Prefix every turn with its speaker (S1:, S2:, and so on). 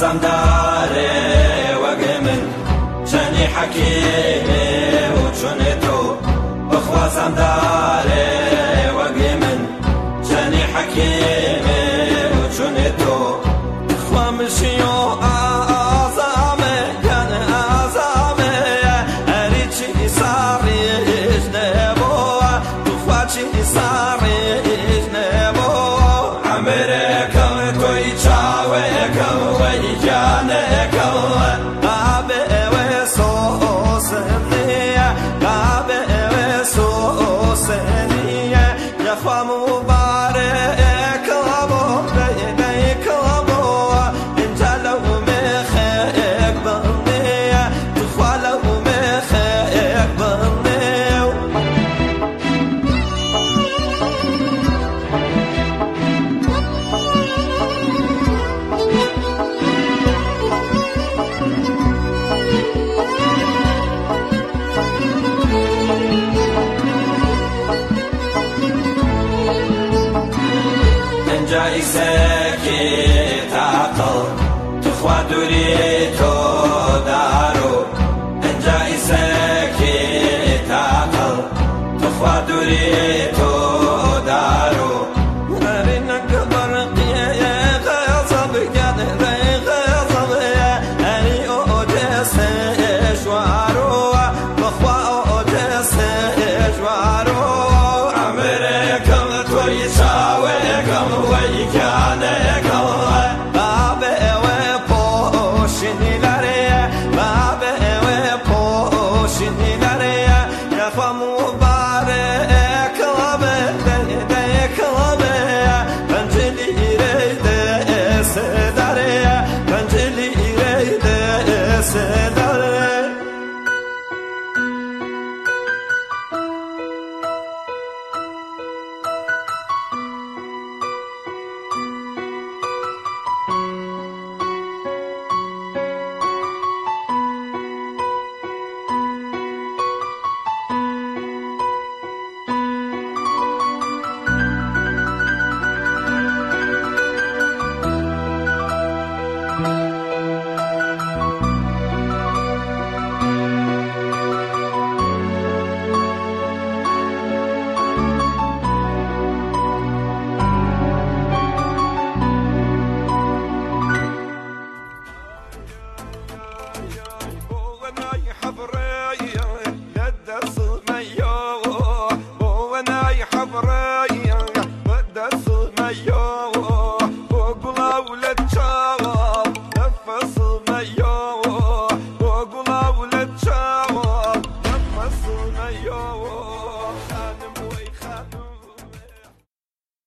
S1: بخوازم داره وەگە من چەندی حەکیمێ و چونێ تۆ بخوازم داره وەگە من چەندی حەکیمێ و چونێ تۆ خوا مشی و ئازامێ گەنە ئازامێ هەریچی ساڕیش نەبووە توخوا چی ساڕیش نەبووە عەمرێکەڵ تۆی چاوێکەڵ وەی گیانێکەڵ ئابێ ئێوێ سۆسم نییە ئابێ ئێوێ سۆسم نییە یەخوا مبارێکەڵ بۆ دەیکەڵ بۆوە ئینجا لەو مێخێک بڵنیە توخوا لەو مێخێک بڵنێ جایسەکی تاقڵ توخوا دووری تۆ دارۆ جایسەکی تاقڵ توخوا دووری تۆ دارۆ هەری نەکەبەر غەزەب گەنێ غەزەب هەری ئۆدێسێ ژوارۆوە بەخوا ئۆدێسێ ژوارۆ عەمرێکەڵ تۆی چاوێکەڵ وەی گیانێکەڵ بابێ ئێوێ پۆشینی لەرێ بابێ ئێوێ پۆشینی لەرێ یەخوا